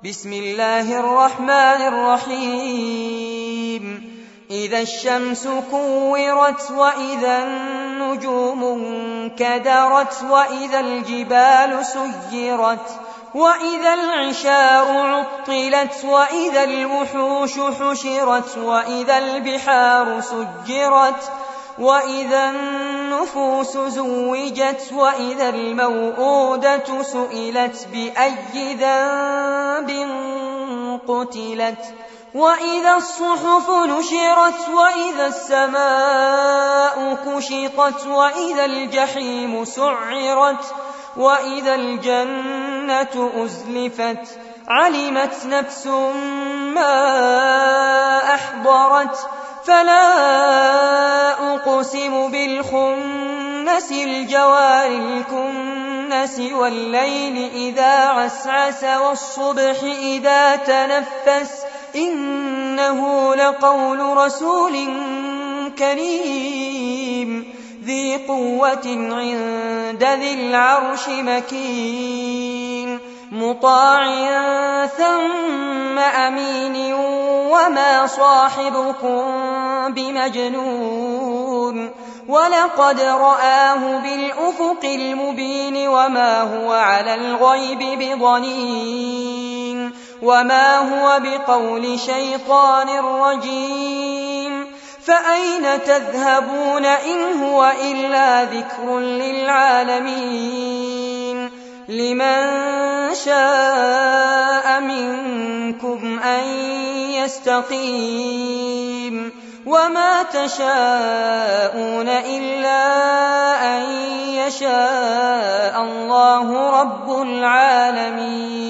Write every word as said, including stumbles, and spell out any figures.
بسم الله الرحمن الرحيم إذا الشمس كورت وإذا النجوم انكدرت وإذا الجبال سيرت وإذا العشار عطلت وإذا الوحوش حشرت وإذا البحار سجرت وإذا النفوس زوجت وإذا الموءودة سئلت بأي ذنب قتلت وإذا الصحف نشرت وإذا السماء كشطت وإذا الجحيم سعرت وإذا الجنة أزلفت علمت نفس ما أحضرت فلا أقسم بالخنس الجوار الكنس والليل إذا عسعس والصبح إذا تنفس إنه لقول رسول كريم ذي قوة عند ذي العرش مكين مطاع ثم أمين وما صاحبكم بمجنون ولقد رآه بالأفق المبين وما هو على الغيب بضنين وما هو بقول شيطان رجيم فأين تذهبون إن هو إلا ذكر للعالمين لمن شاء منكم أن يستقيم وما تشاءون إلا أن يشاء الله رب العالمين.